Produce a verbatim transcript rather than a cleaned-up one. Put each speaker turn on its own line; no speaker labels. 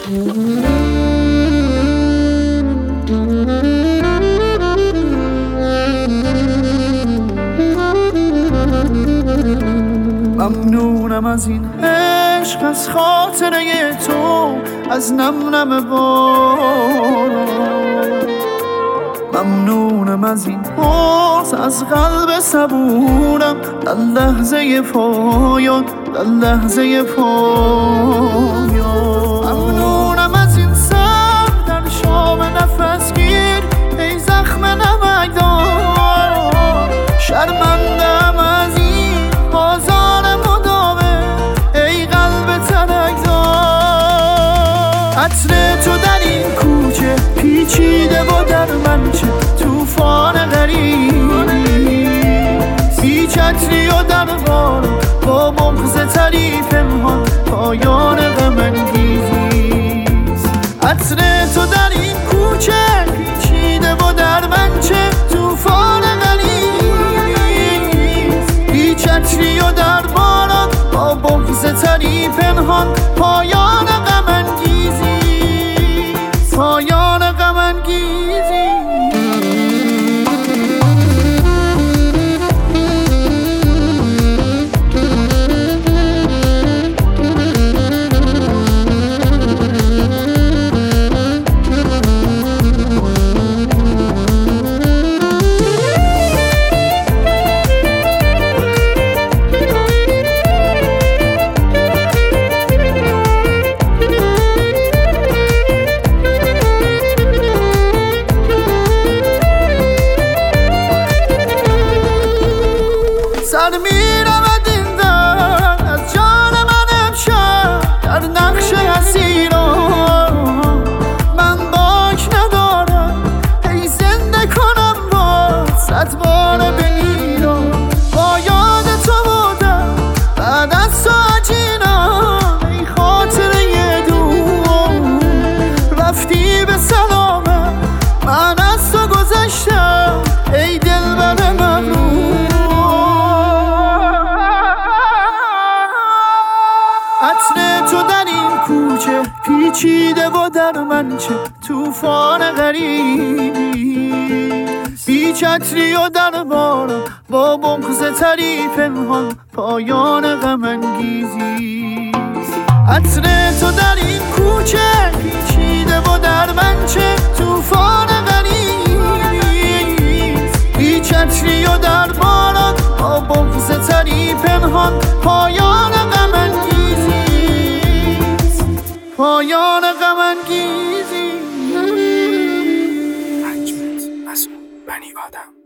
ممنونم از این عشق، از خاطره تو، از نم نم باران. ممنونم از این باز، از قلب صبورم در لحظه پایان، در لحظه پایان. ممنونم از این سر در شام نفس گیر، ای زخم نمکدار. شرمندم از این بازار مداوم، ای قلب تنکدار. عطر تو در این کوچه پیچیده و در من چه توفان غریبی، بی چتری و در بار با بغض تری پنهان پایان غم انگیزیست. عطر تو در این کوچه پیچیده و در من چه توفان غریبی، بی چتری و در باران با بغض تری پنهان پایان غم انگیزیست، پایان غم انگیزی. سر میرود این در از جان من امشب، در نقش اسیران. من باک ندارم ای زنده کنم باز صد بار بمیرم. با یاد تو بودم بعد از تو عجینم، ای خاطره دور رفتی به سلامت. من از تو گذشتم ای دلبر مغرور. عطر تو در این کوچه پیچیده و در من چه توفان غریبی، بی چتری و در بارم با بغض تری پنهان پایان غم انگیزیست. عطر تو در این کوچه پیچیده و در من چه توفان غریبی، بی چتری و در بارم با بغض تری پنهان پایان غم انگیزیست، پایان غم انگیزی.
حکمت مسئول بنی آدم.